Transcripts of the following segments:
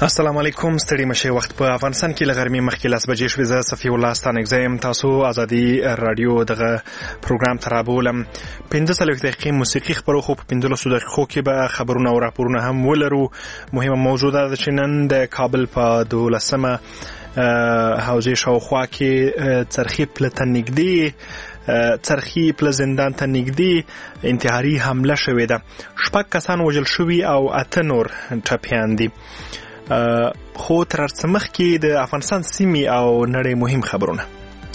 السلام علیکم. ستړي مشه وخت په افغانستان کې لغرمي مخکې لاس بجې شوې. زه صفي الله ستانګزم. تاسو ازادي رادیو دغه پروګرام ترابولم 15 دقیقې موسیقي خبرو خو په 15 دقیقو کې به خبرونه او راپورونه هم ولرو. مهمه موضوع ده چې نن د کابل په 12مه حوزې شاوخوا کې څرخي پلته نږدې څرخي پل زندان ته نږدې انتحاري حمله شوې ده. 6 کسان وژل شوي او 8 نور ټپیان دي. خو تر څه مخکې د افغانستان سیمې او نړۍ مهم خبرونه.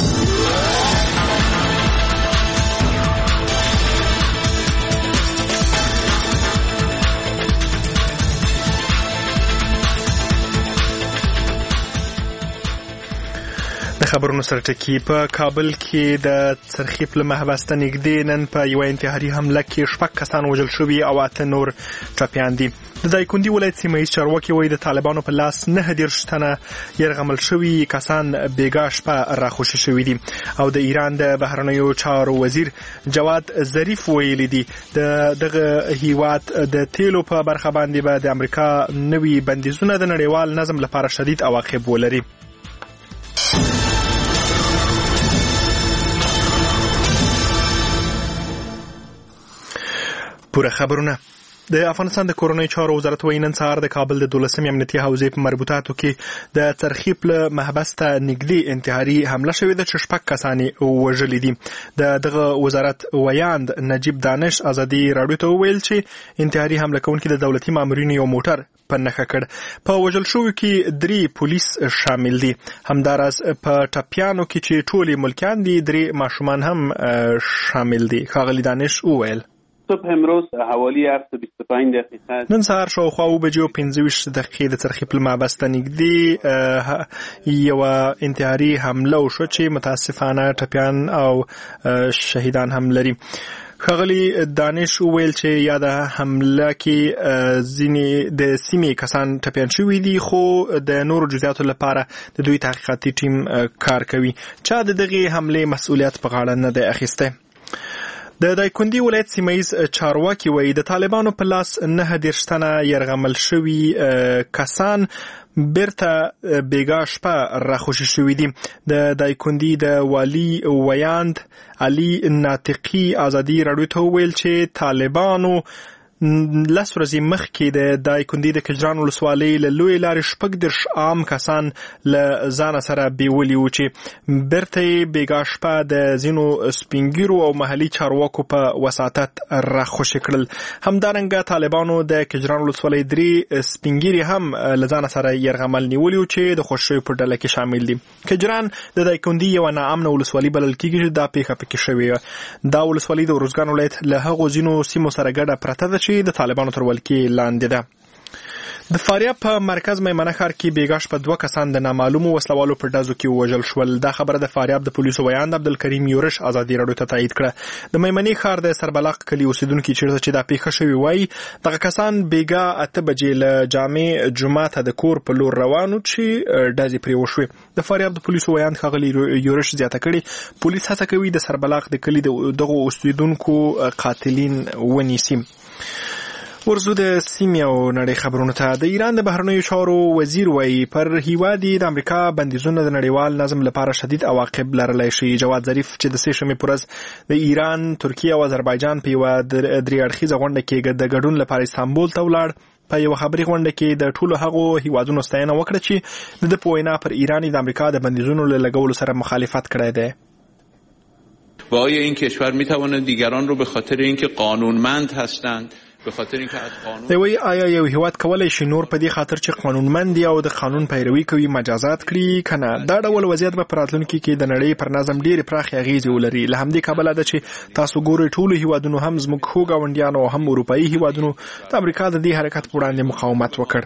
د خبرونو سره ټکی په کابل کې د څرخي پل محبس ته نږدې نن په یو انتحاري حمله کې 6 کسان وژل شوي او 8 نور ټپیان دي. د دایکندي ولایت سیمه‌ایز چارواکي وایي د طالبانو په لاس 9 تنه یرغمل شوي کسان بیګا شپه راخوشي شوي دي او د ایران د بهرنیو چارو وزیر جواد ظریف ویلي دي دغه هیواد د تیلو په برخه باندې به د امریکا نوي بندیزونه د نړیوال نظم لپاره شدید عواقب ولري. پوره خبرونه. د افغانستان د کورنۍ چارو وزارت وایي نن سهار د کابل د 12مې امنیتي حوزې په مربوطاتو کې د څرخي پل محبس ته نږدې انتحاري حمله شوې ده چې 6 کسان وژلي دي. دغه وزارت ویاند نجیب دانش ازادي رادیو ته وویل چې انتحاري حمله کوونکي د دولتي مامورینو یو موټر په نښه کړ. په وژل شوو کې 3 پولیس شامل دي. همداراز په ټپیانو کې چې ټولي ملکیان دي 3 ماشومان هم شامل دي. ښاغلي دانش وویل صبح امروز حوالی 7:25 دقیقه نن سهار شاوخوا 7:25 د څرخي پل محبس ته نږدې یو انتحاري حمله وشو چې متاسفانه ټپیان او شهیدان هم لري. ښاغلي دانش وویل چې یا د حمله کې ځینې د سیمې کسان ټپیان شوي دي خو د نورو جزئیاتو لپاره د دوی تحقیقاتي ټیم کار کوي. چا د دغه حمله مسؤلیت په غاړه نه دی اخیسته. د دایکندي ولایت سیمه‌ایز چارواکي وایي د طالبانو په لاس 9 تنه یرغمل شوي کسان بیرته بیګا شپه راخوشي شوي دي. د دایکندي د والی ویاند علي ناطقي ازادي رادیو ته وویل چې طالبانو لس ورځې مخکې د دایکندي د کجران ولسوالۍ له لوی لارې 14 عام کسان له ځان سره بیولي و چې بیرته بیګا شپه د ځینو سپینګیرو او محلي چارواکو په وساطت راخوشي کړل. همدارنګه طالبانو د کجران ولسوالۍ 3 سپینګیري هم له ځان سره یرغمل نیولي و چې د خوشیو په ډله کې شامل دي. کجران د دایکندي یو ناامنه ولسوالۍ بلل کېږي چې دا پیښه پکې شوې. دا ولسوالۍ د ارزګان ولایت له هغو ځینو سیمو سره ګډه پرته ده چې د طالبانو تر ولکې لاندې ده. د فاریاب په مرکز میمنه ښار کې بیګا شپه 2 کسان د نامعلومو وسلوالو په ډزو کې وژل شول. دا خبره د فاریاب د پولیسو ویاند عبدالکریم یورش ازادي رادیو ته تایید کړه. د میمنې ښار د سربلاق کلي اوسیدونکو چیرته چې دا پیښه شوې وایي دغه کسان بیګا 8 بجې له جامع جمعه ته د کور په لور روانو چې ډزې پرې وشوې. د فاریاب د پولیسو ویاند ښاغلي یورش زیاته کړي پولیس هڅه کوي د سربلاق د کلي دغه اوسیدونکو قاتلین ونیسي. ورزو د سیمې او نړۍ خبرونه ته. د ایران د بهرنیو چارو وزیر وایي پر هیواد د امریکا بندیزونه د نړیوال نظم لپاره شدید عواقب لرلی شي. جواد ظریف چې د 3 شنبې پر ورځ د ایران، ترکیه او آذربایجان په یو 3 اړخیزه غونډه کې د ګډون لپاره استانبول ته ولاړ. په یو خبري غونډه کې د ټولو هغو هیوادونو ستاینه وکړه چې د پوینا پر ایران د امریکا د بندیزونو له لګولو سره مخالفت کړی دی. و آیا این کشور میتواند دیگران رو به خاطر اینکه قانونمند هستند دوی آیا یو هیواد کولای شي نور په دې خاطر چې قانونمند دی او د قانون پیروي کوي مجازات کړي کنه؟ دا ډول وضعیت به په راتلونکي کې د نړۍ پر نظم ډېرې پراخې اغیزې ولري. له همدې کبله ده چې تاسو ګورئ ټولو هیوادونو هم زموږ ښو ګاونډیانو او هم اروپایي هیوادونو د امریکا د دې حرکت په وړاندې مقاومت وکړ.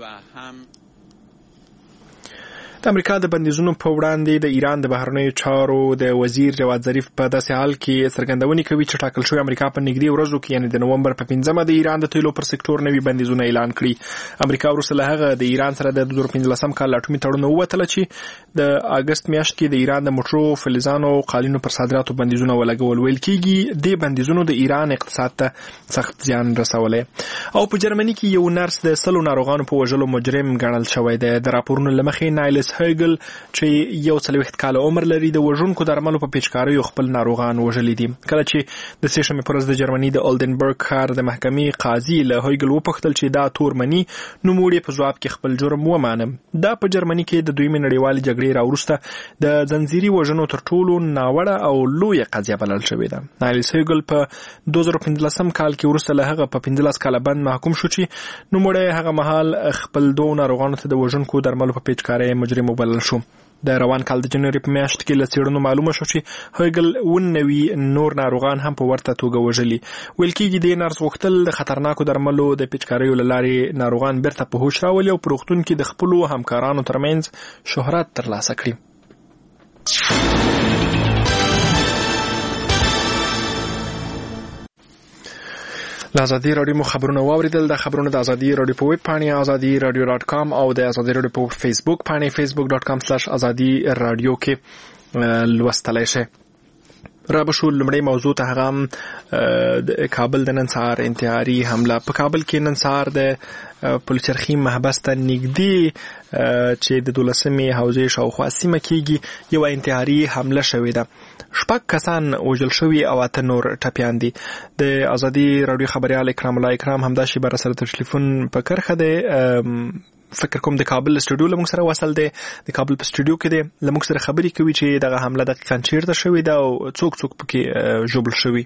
د امریکا د بندیزونو په وړاندې د ایران د بهرنیو چارو د وزیر جواد ظریف په داسې حال کې څرګندونې کوي چې ټاکل شوی امریکا په نږدې ورځو کې یعنی د نومبر په 5مه د ایران د تیلو پر سکتور نوي بندیزونه اعلان کړي. امریکا وروسته له هغه د ایران سره د 2015 کال اټومي تړون ووتله چې د اگست میاشت کې د ایران د موټرو، فلزانو او قالینو پر صادراتو بندیزونه ولګول. ویل کېږي د بندیزونو د ایران اقتصاد ته سخت زیان رسولی. او په جرمني کې یو نرس د 100 ناروغانو په وژلو مجرم ګڼل شوی دی. د راپورونو لمخې نایلس هیګل چې یو 40 کال عمر لري د وژونکو درملو په پیچکاریو خپل ناروغان وژلي دي. کله چې د سېشنبې پر ورځ د جرمني د اولدنبرګ ښار د محکمې قاضي له هیګل وپوښتل چې دا تور مني، نو موږ په ځواب کې خپل جرم ومانه. دا په جرمني کې د دویمې نړیوالې جګړې راوروسته د ځنځيري وژنو تر ټولو ناوړه او لویه قضیه بلل شوې ده. نایلس هیګل په 2015 کال کې وروسته له هغه په 15 کال بند محکوم شو چې نو مړی هغه مهال خپل دوه ناروغانو ته د وژونکو درملو په پیچکارۍ مجرم وبلل شو. د روان کال د جنوري په میاشت کې له څېړنو معلومه شو چې هیګل 19 نور ناروغان هم په ورته توګه وژلي. ویل کېږي د نرس غوښتل د خطرناکو درملو د پیچکاریو له لارې ناروغان بیرته په هوش راولي او په روغتون کې د خپلو همکارانو ترمنځ شهرت ترلاسه کړي. له ازادي راډیو مو خبرونه واوریدل. د خبرونو د ازادي راډیو په ویب پاڼه azadi.radio.com او د ازادي راډیو په فیسبوک پاڼه facebook.com/azadi radio کې لوستلای شئ. را بشو لمړی موضوع ته هغه د کابل د نن سهار انتحاري حمله. په کابل کې نن سهار د پلچرخي محبس ته نږدې چې د 12مې حوزې شاوخوا سیمه کېږي یو انتحاري حمله شوې ده. 6 کسان وژل شوي او 8 نور ټپیان دي. د ازادي راډیو خبريال اکرام الله اکرام همدا شی بر سره ټلیفون په کرخه ده. فکر کوم د کابل استودیو لمونږ سره وصل دی. د کابل په استودیو کې دی لمونږ سره خبري کوي چې دغه حمله دقیقاً چیرته شوې ده او څوک پکې ژوبل شوي.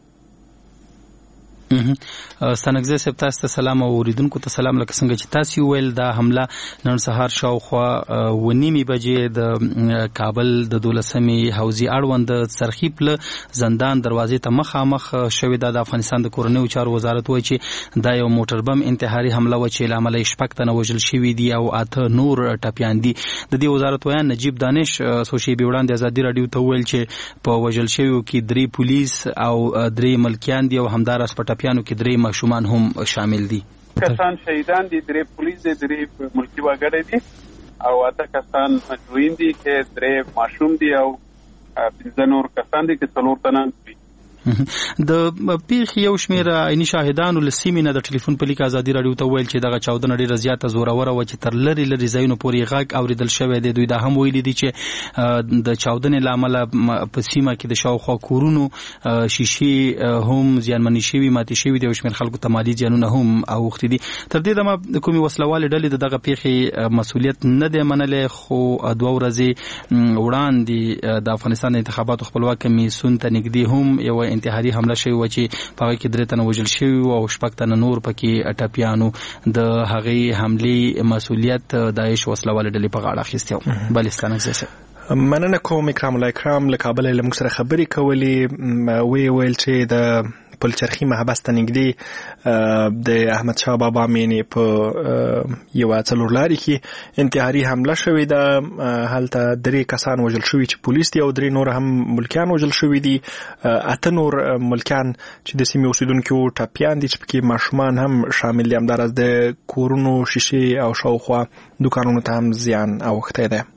ستانګزه صاحب تاسو ته سلام او اوریدونکو ته سلام. لکه څنګه چې تاسو ویل دا حمله نن سهار شاوخوا 9:30 بجې د کابل د 12مې حوزې اړوند سرخیپ له زندان دروازې ته مخامخ شوې ده. د افغانستان د کورنیو چارو وزارت وایي چې دا یو موټر بم انتحاري حمله و چې لامل یې 6 تنه وژل شوي دي او 8 نور ټپیان دي. د دې وزارت ویان نجیب دانش سوشي بیوړاندې ازادي رادیو ته ویل چې په وژل شویو کې 3 پولیس او 3 ملکیان دي او همدار اس پیانو کې 3 ماشومان هم شامل دي. کسان شهیدان دي، 3 پولیس دي، 3 ملکی وګړي دي او 8 کسان مجروحین دي چې 3 ماشوم دي او 15 نور کسان دي چې 4 تنه دي. د پیښ یو شمیر عیني شاهدانو لسیمې نه د ټلیفون په لیک ازادي رادیو ته ویل چې دغه چاودنه ډیره زیاته زوروره و چې تر لری ځایونو پورې غږ اوریدل شوی دی. دوی دا هم ویلي دي چې د چاودنې لامل په سیمه کې د شاوخوا کورونو شیشې هم زیانمنې شوي، ماتې شوي دي او شمیر خلکو ته مالي زیانونه هم اوښتي دي. تر دې دمه کومې وسلوالې ډلې دغه پیښې مسؤلیت نه دی منلی، خو 2 ورځې وړاندې د افغانستان د انتخاباتو خپلواک کمیسیون ته نږدې هم یو انتحاري حمله شوی و چې په هغه کې 3 تنه وژل شوي او 6 تنه نور پکې ټپیانو. د هغې حملې مسؤلیت داعش وسلوالې ډلې په غاړه اخیستی و. بلستان اکزیسه مننه کوم اکرام الله اکرام له کابل له موږ سره خبرې کولې. ویل چې د پلچرخي محبس ته نږدې د احمد شاه بابا مینې په یو څلورلاري کې انتحاري حمله شوې ده. هلته 3 کسان وژل شوي چې پولیس دي او 3 نور هم ملکیان وژل شوي دي. 8 نور ملکیان چې د سیمې اوسیدونکو ټپیان دي چې پکې ماشومان هم شامل دي. همداراز د کورونو شیشې او شاوخوا دوکانونو ته هم زیان اوښتی دی.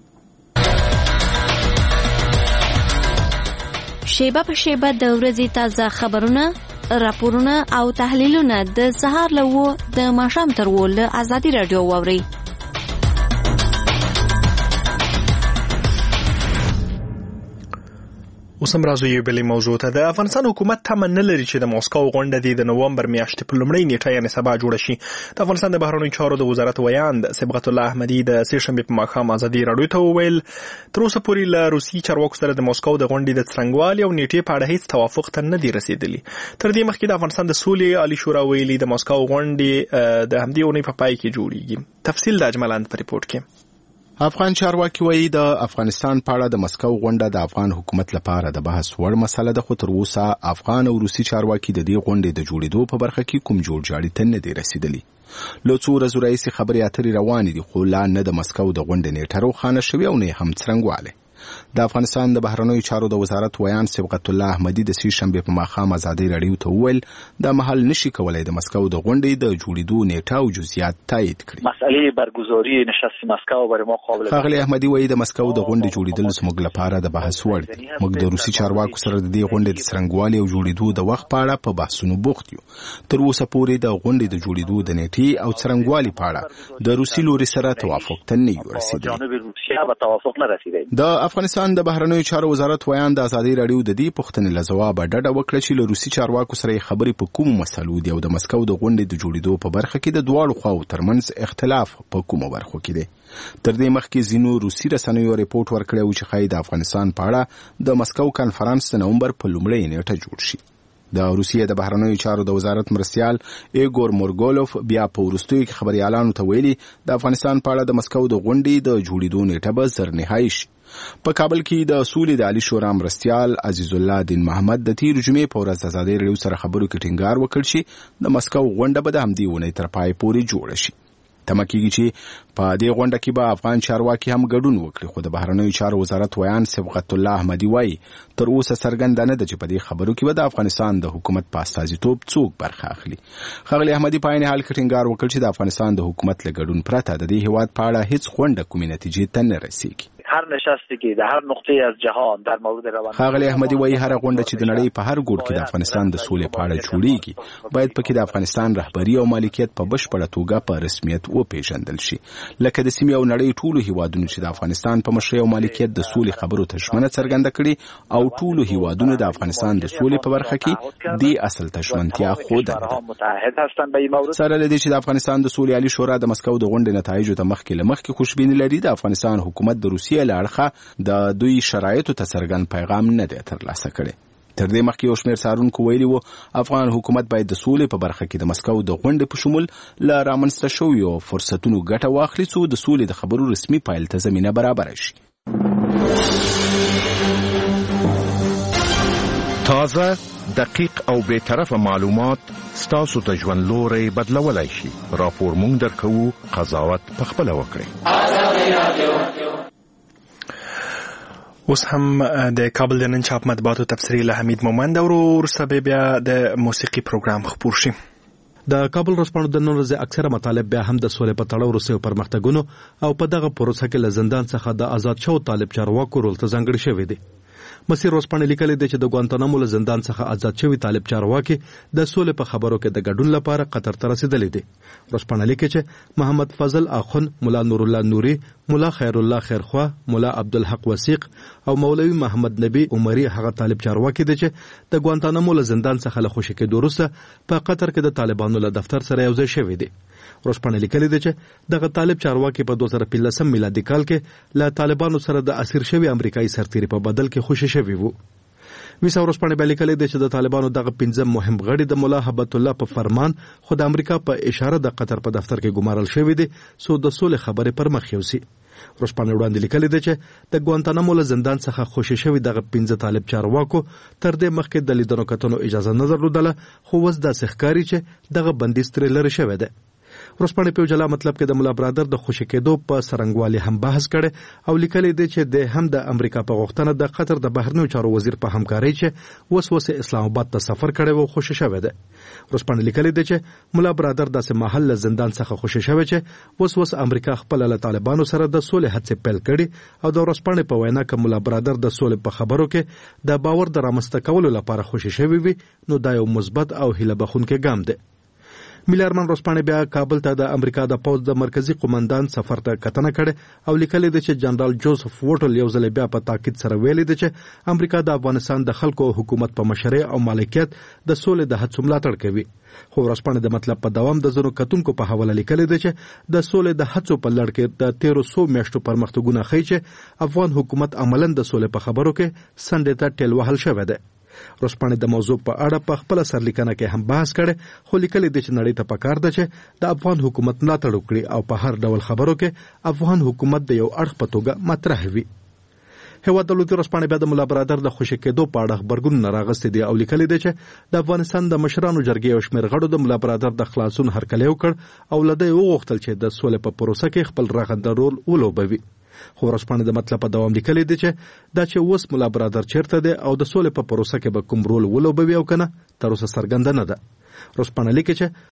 شیبه په شیبه د ورځې تازه خبرونه، راپورونه او تحلیلونه د سهار له 9 د ماښام تر 10 له ازادي رادیو واورئ. اوس هم راځو یو بلې موضوع ته. د افغانستان حکومت تمه نه لري چې د موسکو غونډه د نومبر میاشتې په لومړۍ نیټه یعنې سبا جوړه شي. د افغانستان د بهرنیو چارو د وزارت ویاند صبغت الله احمدي د سېشنبې په ماښام ازادي راډیو ته وویل تر اوسه پورې له روسي چارواکو سره د موسکو د غونډې د څرنګوالي او نیټې په اړه هیڅ توافق ته نه دی رسیدلی. تر دې مخکې د افغانستان د سولې عالی شورا ویلي د موسکو غونډې د همدې اونۍ په پای کې جوړیږي. تفصیل د اجملاند په ریپورت کې. افغان چارواکي وایي د افغانستان په اړه د مسکو غونډه د افغان حکومت لپاره د بحث وړ مسله ده، خو تر اوسه افغان او روسي چارواکي د دې غونډې د جوړېدو په برخه کې کوم جوړجاړي ته نه دی رسیدلی. له څو ورځو راهیسې خبرې اترې روانې دي، خو لا نه د مسکو د غونډې نیټه روښانه شوې او نه هم څرنګوالی. د افغانستان د بهرنیو چارو د وزارت ویان صبغت الله احمدي د سې شنبې په ماښام ازادي رادیو ته وویل د محل نشي کولای د مسکو د غونډې د جوړېدو نیټه او جزئیات تایید کړي. مسئله برگزاری نشست مسکو برای ما قابل ښاغلی احمدي وایي د مسکو د غونډې جوړېدل زموږ لپاره د بحث وړ دي. موږ د روسي چارواکو سره د دې غونډې د څرنګوالي او جوړېدو د وخت په اړه په بحثونو بوخت یو. تر اوسه پورې د غونډې د جوړېدو د نیټې او څرنګوالي په اړه د روسي لوري سره توافق ته نه یو رسیدلی. د افغانستان د بهرنیو چارو وزارت ویان د ازادي رادیو د دې پوښتنې له ځوابه ډډه وکړه چې له روسي چارواکو سره خبرې په کومو مسلو دي او د مسکو د غونډې د جوړېدو په برخه کې د دواړو خواو ترمنځ اختلاف په کومو برخو کې دی. تر دې مخکې ځینو روسي رسنیو ریپورت ورکړی و چې ښایي د افغانستان په اړه د مسکو کنفرانس د نومبر په لومړۍ نیټه جوړ شي. د روسیې د بهرنیو چارو د وزارت مرستیال ایګور مورګولوف بیا په وروستیو کې خبريالانو ته ویلي د افغانستان په اړه د مسکو د غونډې د جوړېدو نیټه به زر نهایی شي. په کابل کې د سولې د عالی شورا مرستیال عزیز الله دین محمد د تیر جمعې په ورځ د ازادي رادیو سره خبرو کې ټینګار وکړ چې د مسکو غونډه به د همدې اونۍ تر پای پورې جوړه شي. تمه کېږي چې په دې غونډه کې به افغان چارواکي هم ګډون وکړي، خو د بهرنیو چارو وزارت ویان صبغت الله احمدي وایي تر اوسه څرګنده نه ده چې په دې خبرو کې به د افغانستان د حکومت په استازیتوب څوک برخه اخلي. ښاغلی احمدي په عین حال کې ټینګار وکړ چې د افغانستان د حکومت له ګډون پرته د دې هیواد په اړه هیڅ غونډه کومې نتیجې ته نه رسیږي. هر نشستی که در هر نقطه از جهان در مورد روند ښاغلی احمدي وایي هر غونډه چې د نړۍ په هر ګوټ کې د افغانستان د سولې په اړه جوړیږي باید پکې د افغانستان رهبري او مالکیت په بشپړه توګه په رسمیت وپیژندل شي، لکه د سیمې او نړۍ ټولو هیوادونو چې د افغانستان په مشرۍ او مالکیت د سولې خبرو ته ژمنه څرګنده کړي او ټولو هیوادونو د افغانستان د سولې په برخه کې دې اصل ته ژمنتیا ښودلې. سره له دې چې د افغانستان د سولې عالي شورا د مسکو د غونډې نتایجو ته مخکې خوشبیني لري، د افغانستان حکومت د روسیې له اړخه د دوی شرایطو ته څرګند پیغام نه دی ترلاسه کړی. تر دې مخکې یو شمېر څارونکو ویلي و افغان حکومت باید د سولې په برخه کې د مسکو د غونډې په شمول له رامنځته شویو فرصتونو ګټه واخلي څو د سولې د خبرو رسمي پیل ته زمینه برابره شي. تازه، دقیق او بی‌طرفه معلومات ستاسو د ژوند لوری بدلولی شي. راپور مونږ درکوو، قضاوت پخپله وکړئ. اوس هم د کابل د نن چاپ مطبوعاتو تفسیری له حمید مومند او وروسته بیا د موسیقي پروګرام خپور شي. د کابل ورځپاڼو د نن ورځې اکثره مطالب بیا هم د سولې په تړاو وروستیو پرمختګونو او په دغه پروسه کې له زندان څخه د آزاد شوو طالب چارواکو رول ته ځانګړي شوي دي. مسیر ورځپاڼې لیکلي دي چې د ګوانتانامو له زندان څخه آزاد شوي طالب چارواکي د سولې په خبرو کې د ګډون لپاره قطر ته رسیدلي دي. ورځپاڼه لیکي چې محمد فضل اخون، مولا نور الله نوري، مولا خیر الله خیرخوا، مولا عبدالحق وثیق او مولوي محمد نبی عمری هغه طالب چارواکي دي چې د ګوانتانامو له زندان څخه له خوشي کېدو وروسته په قطر کې د طالبانو له دفتر سره یوځای شوي دي. ورځپاڼه لیکلي ده چې دغه طالب چارواکي په 2015 میلادي کال کې له طالبانو سره د اسیر شوي امریکایي سرتیري په بدل کې خوشي شوي وو. ویسا ورځپاڼه بیا لیکلي ده چې د طالبانو دغه 15 مهم غړي د مولا هبت الله په فرمان خو د امریکا په اشاره د قطر په دفتر کې ګمارل شوي دي سو د سولې خبرې پر مخ یوسي. ورځپاڼه وړاندې لیکلي ده چې د ګوانتانامو له زندان څخه خوشي شوي دغه 15 طالب چارواکو تر دې مخکې د لیدنو کتنو اجازه نه درلودله، خو اوس داسې ښکاري چې دغه بندیز ترې لرې شوی دی. ورځپاڼې په جلا مطلب کې د مولا برادر د خوشي کېدو په څرنګوالي هم بحث کړي او لیکلي دي چې د هم د امریکا په غوښتنه د قطر د بهرنیو چارو وزیر په همکارۍ چې وسوسه اسلام آباد ته سفر کړي وو خوشي شوی دی. ورځپاڼې لیکلي دي چې مولا برادر داسې محل له زندان څخه خوشي شوی چې وسوسه امریکا خپل له طالبانو سره د سولې هڅې پیل کړي او د ورځپاڼې په وینا کې مولا برادر د سولې په خبرو کې د باور د رامنځته کولو لپاره خوشي شوی وي، نو دا یو مثبت او هیله بخښونکی ګام دی. ملي ارمان ورځپاڼې بیا کابل ته د امریکا د پوځ د مرکزی قومندان سفر ته کتنه کړې او لیکلي دي چې جنرال جوزف ووټل یو ځل بیا په تاکید سره ویلي دي چې امریکا د افغانستان د خلکو حکومت په مشرۍ او مالکیت د سولې د هڅو ملاتړ کوي. خو ورځپاڼې د مطلب په دوام د زنو کتونکو په حواله لیکلي دي چې د سولې د هڅو په لړ کې د 1300 میاشتو پرمختګونه ښیي چې افغان حکومت عملاً د سولې په خبرو کې سندې ته ټیل وهل شوی دی. ورځپاڼې د موضوع په اړه په خپل سرلیکنه کې هم بحث کړي، خو لیکلي دي چې نړۍ ته پکار ده چې د افغان حکومت ملاتړ وکړي او په هر ډول خبرو کې افغان حکومت د یو اړخ په توګه مطرح وي. هیواد دولتي ورځپاڼې بیا د مولا برادر د خوشي کېدو په اړه خبرګون راغستې دي او لیکلي دي چې د افغانستان د مشرانو جرګې او شمېر غړو د مولا برادر د خلاصون هرکلی وکړ او له ده یې وغوښتل چې د سولې په پروسه کې خپل رغنده رول ولوبوي. خو ورځپاڼه د مطلب په دوام لیکلي دی چې دا چې اوس ملا برادر چیرته دی او د سولې په پروسه کې به کوم رول ولوبوي او کنه تر اوسه څرګنده نه ده. ورځپاڼه لیکي چې